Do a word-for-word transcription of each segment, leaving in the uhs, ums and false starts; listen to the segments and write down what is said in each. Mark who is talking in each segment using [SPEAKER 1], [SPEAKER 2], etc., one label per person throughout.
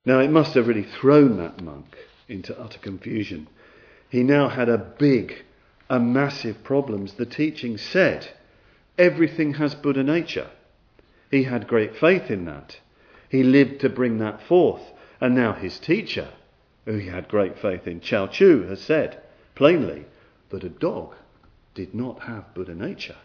[SPEAKER 1] Now it must have really thrown that monk into utter confusion. He now had a big, a massive problems. The teaching said everything has Buddha nature. He had great faith in that. He lived to bring that forth. And now his teacher, who he had great faith in, Chao Chu, has said plainly that a dog did not have Buddha nature.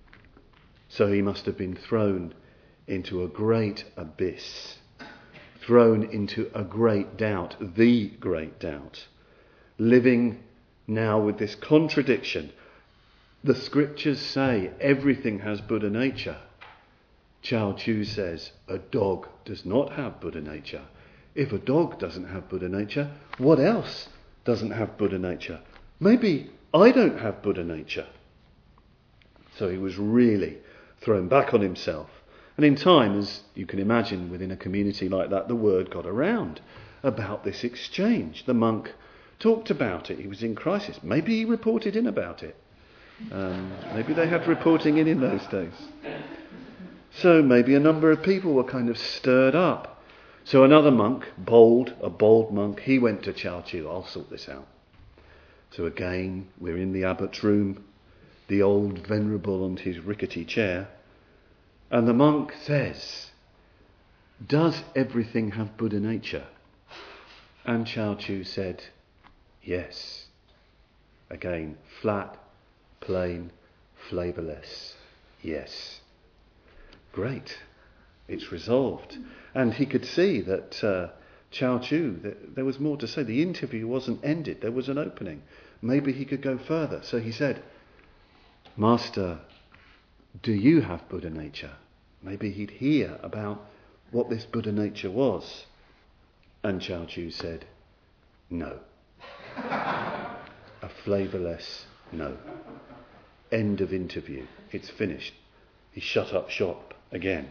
[SPEAKER 1] So he must have been thrown into a great abyss, thrown into a great doubt, the great doubt, living now with this contradiction. The scriptures say everything has Buddha nature. Chao Chu says a dog does not have Buddha nature. If a dog doesn't have Buddha nature, what else doesn't have Buddha nature? Maybe I don't have Buddha nature. So he was really thrown back on himself. And in time, as you can imagine, within a community like that, the word got around about this exchange. The monk talked about it. He was in crisis. Maybe he reported in about it. Um, maybe they had reporting in in those days. So maybe a number of people were kind of stirred up. So another monk, bold, a bold monk, he went to Chao Chu. I'll sort this out. So again, we're in the abbot's room, the old venerable on his rickety chair. And the monk says, does everything have Buddha nature? And Chao Chu said, yes. Again, flat, plain, flavourless, yes. Great. It's resolved. And he could see that uh, Chao Chu, that there was more to say. The interview wasn't ended. There was an opening. Maybe he could go further. So he said, Master, do you have Buddha nature? Maybe he'd hear about what this Buddha nature was. And Chao Chu said, no. A flavourless no. End of interview. It's finished. He shut up shop again.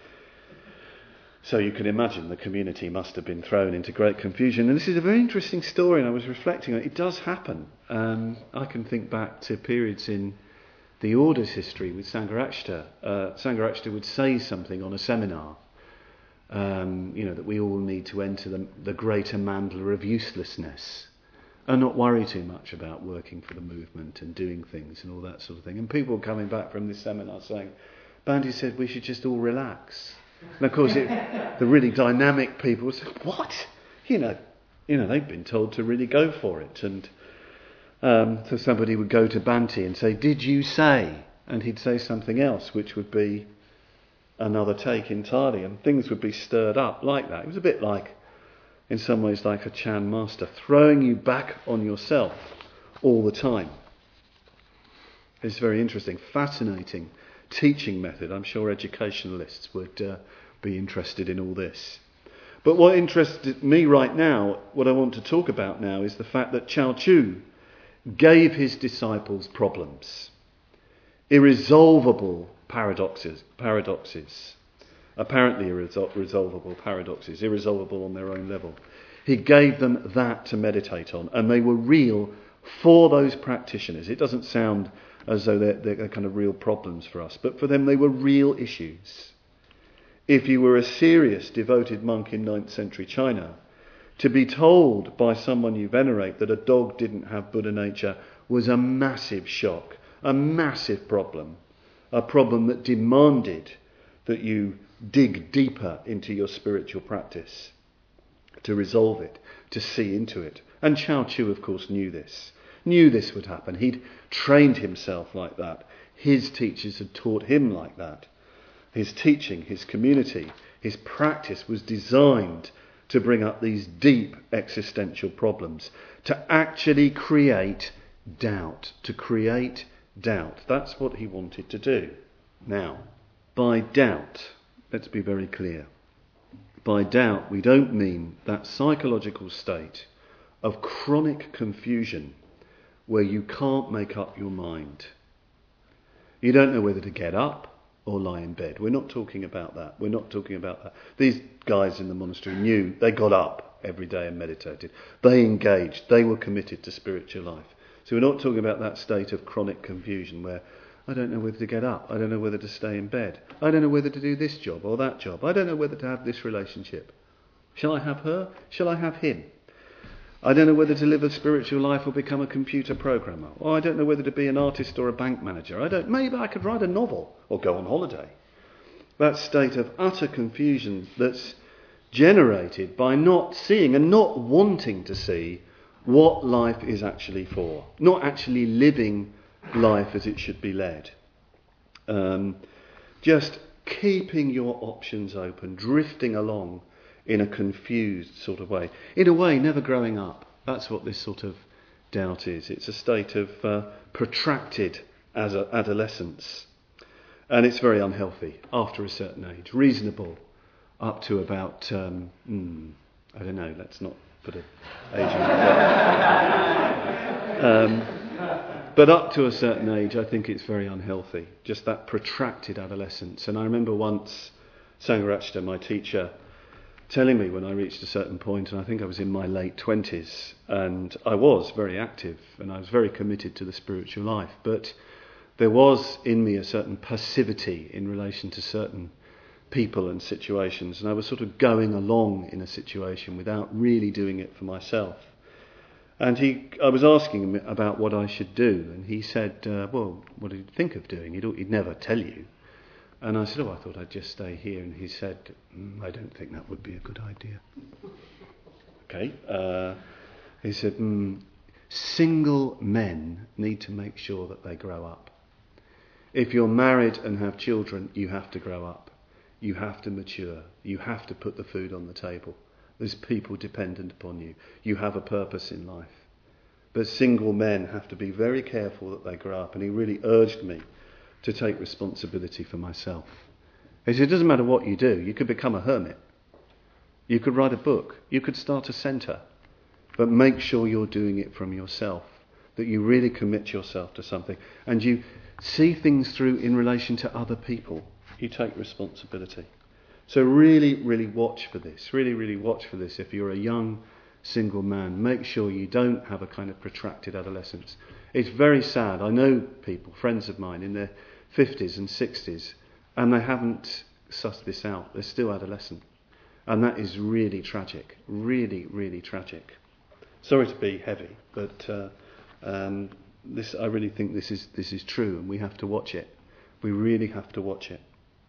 [SPEAKER 1] So you can imagine the community must have been thrown into great confusion. And this is a very interesting story, and I was reflecting on it. It does happen. Um, I can think back to periods in the Order's history with Sangharakshita. Uh, Sangharakshita would say something on a seminar, um, you know, that we all need to enter the, the greater mandala of uselessness and not worry too much about working for the movement and doing things and all that sort of thing. And people coming back from this seminar saying, Bhante said we should just all relax. And of course, it, the really dynamic people would say, what? You know, you know, they've been told to really go for it. And um, so somebody would go to Bhante and say, did you say? And he'd say something else, which would be another take entirely. And things would be stirred up like that. It was a bit like, in some ways, like a Chan master, throwing you back on yourself all the time. It's very interesting, fascinating teaching method. I'm sure educationalists would uh, be interested in all this. But what interested me right now, what I want to talk about now, is the fact that Chao Chu gave his disciples problems, irresolvable paradoxes, paradoxes, apparently irresolvable paradoxes, irresolvable on their own level. He gave them that to meditate on, and they were real for those practitioners. It doesn't sound as though they're, they're kind of real problems for us, but for them they were real issues. If you were a serious, devoted monk in ninth century China, to be told by someone you venerate that a dog didn't have Buddha nature was a massive shock, a massive problem, a problem that demanded that you dig deeper into your spiritual practice to resolve it, to see into it. And Chao Chu, of course, knew this. Knew this would happen. He'd trained himself like that. His teachers had taught him like that. His teaching, his community, his practice was designed to bring up these deep existential problems, to actually create doubt, to create doubt. That's what he wanted to do. Now, by doubt, let's be very clear. By doubt, we don't mean that psychological state of chronic confusion where you can't make up your mind. You don't know whether to get up or lie in bed. We're not talking about that. We're not talking about that. These guys in the monastery knew they got up every day and meditated. They engaged. They were committed to spiritual life. So we're not talking about that state of chronic confusion where I don't know whether to get up. I don't know whether to stay in bed. I don't know whether to do this job or that job. I don't know whether to have this relationship. Shall I have her? Shall I have him? I don't know whether to live a spiritual life or become a computer programmer. Or I don't know whether to be an artist or a bank manager. I don't. Maybe I could write a novel or go on holiday. That state of utter confusion that's generated by not seeing and not wanting to see what life is actually for. Not actually living life as it should be led. Um, just keeping your options open, drifting along in a confused sort of way. In a way, never growing up. That's what this sort of doubt is. It's a state of uh, protracted as a adolescence. And it's very unhealthy after a certain age. Reasonable up to about, um, hmm, I don't know, let's not put an age on it. um, But up to a certain age, I think it's very unhealthy. Just that protracted adolescence. And I remember once Sangharachta, my teacher, telling me when I reached a certain point, and I think I was in my late twenties, and I was very active, and I was very committed to the spiritual life. But there was in me a certain passivity in relation to certain people and situations, and I was sort of going along in a situation without really doing it for myself. And he, I was asking him about what I should do, and he said, uh, well, what did you think of doing? He'd, he'd never tell you. And I said, oh, I thought I'd just stay here. And he said, mm, I don't think that would be a good idea. Okay. Uh, he said, mm, single men need to make sure that they grow up. If you're married and have children, you have to grow up. You have to mature. You have to put the food on the table. There's people dependent upon you. You have a purpose in life. But single men have to be very careful that they grow up. And he really urged me to take responsibility for myself. He said, it doesn't matter what you do. You could become a hermit. You could write a book. You could start a centre. But make sure you're doing it from yourself. That you really commit yourself to something. And you see things through in relation to other people. You take responsibility. So really, really watch for this. Really, really watch for this. If you're a young single man, make sure you don't have a kind of protracted adolescence. It's very sad. I know people, friends of mine, in their fifties and sixties, and they haven't sussed this out. They're still adolescent. And that is really tragic. Really, really tragic. Sorry to be heavy, but uh, um, this I really think this is this is true, and we have to watch it. We really have to watch it.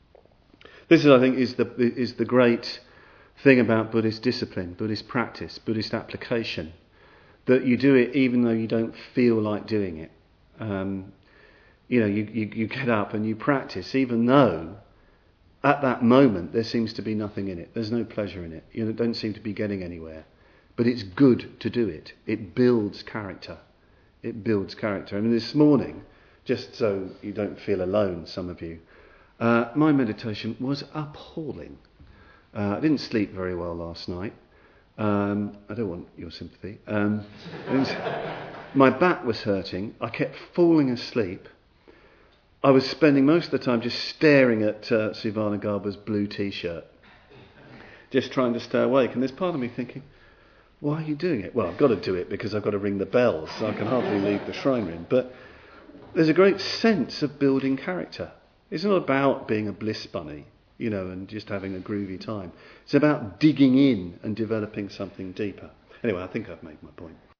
[SPEAKER 1] This is, I think, is the is the great thing about Buddhist discipline, Buddhist practice, Buddhist application, that you do it even though you don't feel like doing it. Um, you know, you, you, you get up and you practice, even though at that moment there seems to be nothing in it. There's no pleasure in it. You don't seem to be getting anywhere. But it's good to do it. It builds character. It builds character. I mean, this morning, just so you don't feel alone, some of you, uh, my meditation was appalling. Uh, I didn't sleep very well last night. Um, I don't want your sympathy. Um, it was, my back was hurting. I kept falling asleep. I was spending most of the time just staring at uh, Sivana Garba's blue T-shirt, just trying to stay awake. And there's part of me thinking, why are you doing it? Well, I've got to do it because I've got to ring the bells, so I can hardly leave the shrine room. But there's a great sense of building character. It's not about being a bliss bunny, you know, and just having a groovy time. It's about digging in and developing something deeper. Anyway, I think I've made my point.